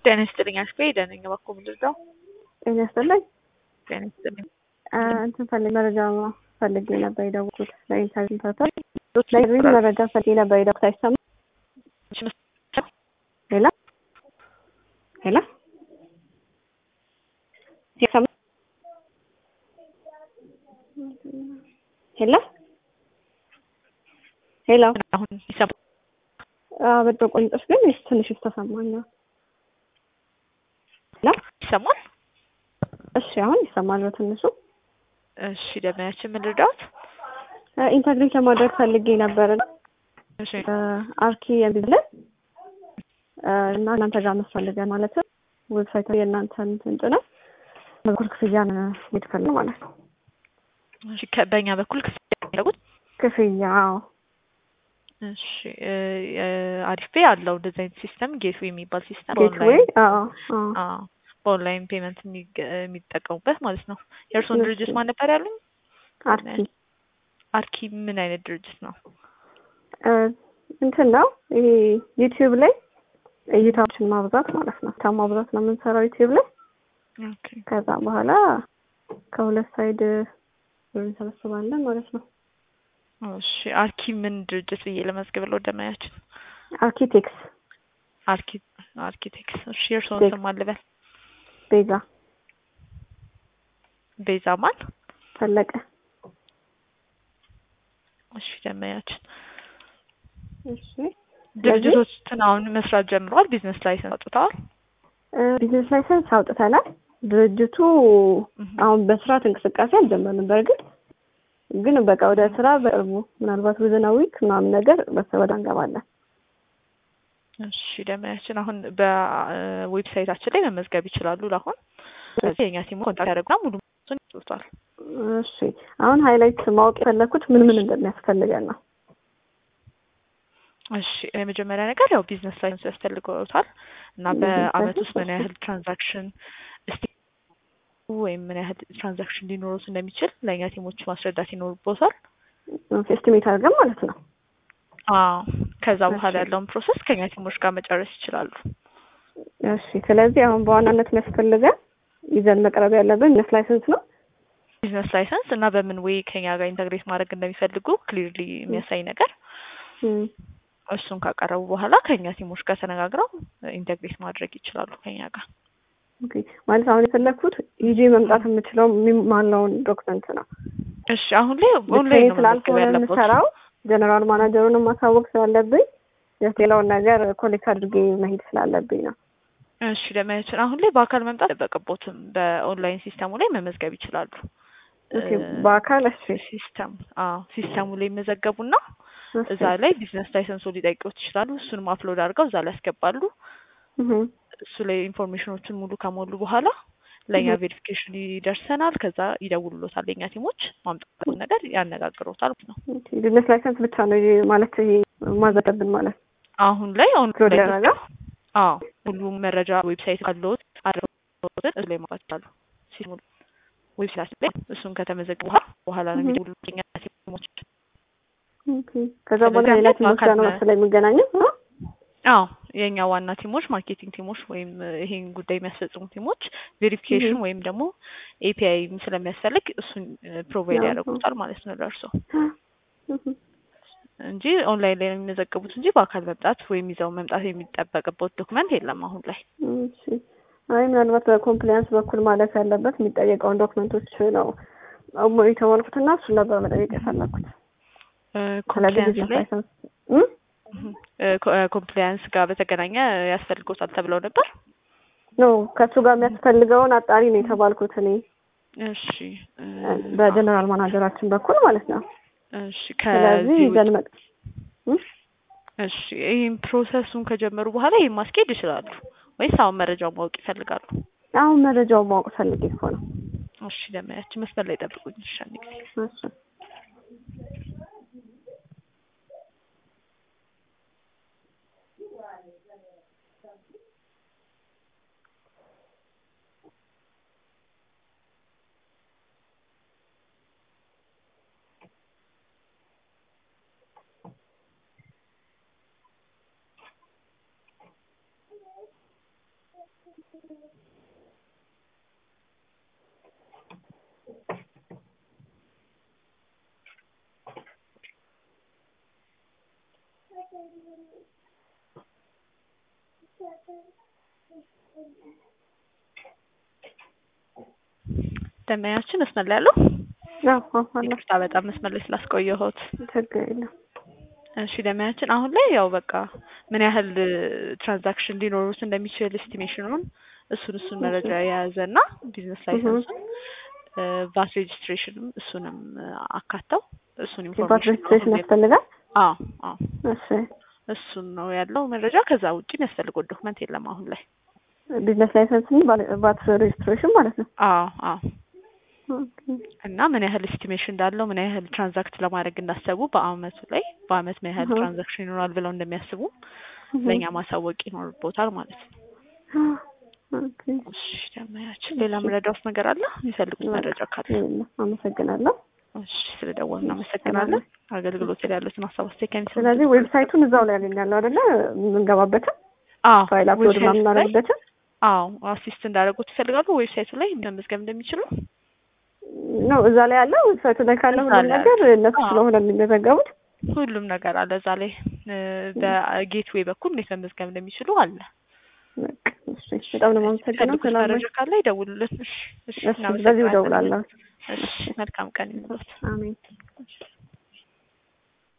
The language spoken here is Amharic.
ጤና ይስጥልኝ አሽከይ ደህና ነኝ። እባክዎ ምንድን ነው? ጤና ይስጥልኝ። ጤና ይስጥልኝ። እንትን መረጃ ፈልጌ ነበር የደወልኩት ለኢንተርቪው ፐርፐዝ ለኢንተርቪው መረጃ ፈልጌ ነበር የደወልኩት። አይሰማም? ሄሎ ሄሎ ይሰማል? ሄሎ ሄሎ አሁን ይሰማል? በጣም ቆንጆሽ ግን ትንሽ ተሰማኛል። ሄሎ ይሰማል? እሺ አሁን ይሰማል በትንሹ። እሺ ደህናችን ምን ልርዳዎት? ኢንተርቪው ለማድረግ ፈልጌ ነበር። እሺ አርኪ የሚል እና እናንተ ጋር መስፈልገን ማለት ነው። ዌብሳይት የእናንተን እንትን ነው በኩል ክፍያ ነው የምትፈልገው ማለት ነው። እሺ በእኛ በኩል ክፍያ ያደረጉት ክፍያ? እሺ አሪፍ ያለው እንደዚህ አይነት ሲስተም ጌትዌይ የሚባል ሲስተም ጌትዌይ በኦንላይን ፔመንት የሚጠቀሙበት ማለት ነው። የእርስዎን ድርጅት ማን ነበር ያሉኝ? አርኪ። አርኪ ምን አይነት ድርጅት ነው? እንትን ነው ይሄ ዩቲዩብ ላይ እይታዎችን ማብዛት ማለት ነው። ማብዛት ነው የምንሰራው ዩቲዩብ ላይ። ኦኬ። ከዛ በኋላ ከሁለት ሳይድ እንሰበስባለን ማለት ነው። እሺ አርኪ ምን ድርጅት ብዬ ለመዝገብ ለወደማያችን? አርኪቴክስ። አርኪቴክስ። እሺ የእርስዎን ስም ማን ልበል? ቤዛ። ቤዛ ማን? ፈለቀ። እሺ ደማያችን። እሺ ድርጅቶችን አሁን መስራት ጀምረዋል? ቢዝነስ ላይሰንስ አውጥተዋል? ቢዝነስ ላይሰንስ አውጥተናል። ድርጅቱ አሁን በስርዓት እንቅስቃሴ አልጀመርንም። በእርግጥ ግን በቃ ወደ ስራ በቅርቡ ምናልባት ወዘና ዊክ ምናምን ነገር በሰበዳ እንገባለን። እሺ ደማያችን አሁን በዌብሳይታችን ላይ መመዝገብ ይችላሉ። ለአሁን ስለዚህ የኛ ቲም ኮንታክት ያደርጉና ሙሉ እሱን ይወጣል። እሺ አሁን ሃይላይት ማወቅ የፈለኩት ምን ምን እንደሚያስፈልገን ነው። እሺ የመጀመሪያ ነገር ያው ቢዝነስ ላይሰንስ ያስፈልገዋል እና በአመት ውስጥ ምን ያህል ትራንዛክሽን ወይም ምን ያህል ትራንዛክሽን ሊኖሩት እንደሚችል ለእኛ ቲሞች ማስረዳት ይኖርቦታል። ኤስቲሜት አድርገን ማለት ነው። ከዛ በኋላ ያለውን ፕሮሰስ ከኛ ቲሞች ጋር መጨረስ ይችላሉ። እሺ ስለዚህ አሁን በዋናነት የሚያስፈልገን ይዘን መቅረብ ያለብን ቢዝነስ ላይሰንስ ነው። ቢዝነስ ላይሰንስ እና በምን ወይ ከኛ ጋር ኢንተግሬት ማድረግ እንደሚፈልጉ ክሊርሊ የሚያሳይ ነገር እሱን ካቀረቡ በኋላ ከኛ ቲሞች ጋር ተነጋግረው ኢንተግሬት ማድረግ ይችላሉ ከኛ ጋር። ኦኬ ማለት አሁን የፈለኩት ይዤ መምጣት የምችለው ማለውን ዶክመንት ነው። እሺ አሁን ላይ ኦንላይን ነው ስላልሆነ የምሰራው ጀነራል ማናጀሩን ማሳወቅ ስላለብኝ ሌላውን ነገር ኮሌክት አድርጌ መሄድ ስላለብኝ ነው። እሺ ለማየት አሁን ላይ በአካል መምጣት አይጠበቅቦትም። በኦንላይን ሲስተሙ ላይ መመዝገብ ይችላሉ። ኦኬ በአካል እሺ ሲስተሙ ላይ መዘገቡና እዛ ላይ ቢዝነስ ላይሰንሱ ሊጠይቁት ይችላሉ። እሱንም አፕሎድ አድርገው እዛ ላይ ያስገባሉ። እሱ ላይ ኢንፎርሜሽኖችን ሙሉ ከሞሉ በኋላ ለኛ ቬሪፊኬሽን ይደርሰናል። ከዛ ይደውሉሎታል የኛ ቲሞች ማምጣቱን ነገር ያነጋግሩታል ነው። ቢዝነስ ላይሰንስ ብቻ ነው ማለት ማዘገብን ማለት አሁን ላይ ያደረጋ ሁሉ መረጃ ዌብሳይት አለዎት አድርገውት እሱ ላይ ማውጣት ይችላሉ። ሲሙሉ ዌብሳይት ላይ እሱን ከተመዘገቡ በኋላ ነው የሚደውሉት የኛ ቲሞች። ኦኬ ከዛ በኋላ ሌላ ቲሞች ጋር ነው መሰለኝ የሚገናኘው? የኛ ዋና ቲሞች ማርኬቲንግ ቲሞች ወይም ይሄን ጉዳይ የሚያስፈጽሙ ቲሞች ቬሪፊኬሽን ወይም ደግሞ ኤፒአይ ስለሚያስፈልግ እሱን ፕሮቫይድ ያደርጉታል ማለት ነው ለእርሶ እንጂ ኦንላይን ላይ ነው የሚመዘገቡት እንጂ በአካል መምጣት ወይም ይዘው መምጣት የሚጠበቅበት ዶክመንት የለም አሁን ላይ። እሺ ምናልባት በኮምፕላያንስ በኩል ማለት ያለበት የሚጠየቀውን ዶክመንቶች ነው የተወልኩትና እሱን ነበር መጠየቅ የፈለኩት። ኮምፕላያንስ ጋር በተገናኘ ያስፈልጎታል ተብለው ነበር? ከሱ ጋር የሚያስፈልገውን አጣሪ ነው የተባልኩት እኔ። እሺ በጀነራል ማናጀራችን በኩል ማለት ነው። እሺ ስለዚህ ይዘን እሺ ይሄን ፕሮሰሱን ከጀመሩ በኋላ ይሄን ማስኬድ ይችላሉ ወይስ አሁን መረጃው ማወቅ ይፈልጋሉ? አሁን መረጃው ማወቅ ፈልጌ እኮ ነው። እሺ ለማያችሁ መስመር ላይ ጠብቁኝ። እሺ አንዴ እሺ ደንበኛችን መስመር ላይ ያለው? አዎ አለ። ይቅርታ በጣም መስመር ላይ ስላስቆየሁት። ችግር የለም። እሺ ደንበኛችን አሁን ላይ ያው በቃ ምን ያህል ትራንዛክሽን ሊኖሩት እንደሚችል ኤስቲሜሽኑን እሱን መረጃ የያዘና ቢዝነስ ላይሰንሱን ቫት ሬጅስትሬሽንም እሱንም አካተው እሱን ኢንፎርሜሽን ሬጅስትሬሽን ያስፈልጋል? አዎ አዎ። እሺ እሱን ነው ያለው መረጃ። ከዛ ውጪ የሚያስፈልገው ዶክመንት የለም አሁን ላይ። ቢዝነስ ላይሰንስ እና ቫት ሬጅስትሬሽን ማለት ነው? አዎ አዎ። እና ምን ያህል ኤስቲሜሽን እንዳለው ምን ያህል ትራንዛክት ለማድረግ እንዳሰቡ በአመት ምን ያህል ትራንዛክሽን ይኖራል ብለው እንደሚያስቡ ለኛ ማሳወቅ ይኖርቦታል ማለት ነው። ኦኬ። እሺ ደንበኛችን ሌላ መረዳት ነገር አለ? የሚፈልጉት መረጃ ካለ? አመሰግናለሁ። እሺ ስለደወልን እናመሰግናለን። አገልግሎት ላይ ያሉትን ሀሳብ አስተካክለን። ስለዚህ ዌብሳይቱን እዛው ላይ ያገኛለሁ አይደለ? የምንገባበትን ፋይል አፕሎድ የምናደርግበትን። አዎ አሲስት እንዳደረጉት ይፈልጋሉ ዌብሳይቱ ላይ መመዝገብ እንደሚችሉ ነው እዛ ላይ ያለው። ዌብሳይቱ ላይ ካለ ሁሉም ነገር እነሱ ስለሆነ የሚመዘገቡት ሁሉም ነገር አለ እዛ ላይ። በጌትዌይ በኩል እንዴት መመዝገብ እንደሚችሉ አለ። እሺ በጣም ነው የማመሰግነው። መረጃ ካለ ይደውሉልን። እሺ በዚሁ እደውላለሁ። እሺ መልካም ቀን ይሁንልዎት። አሜን።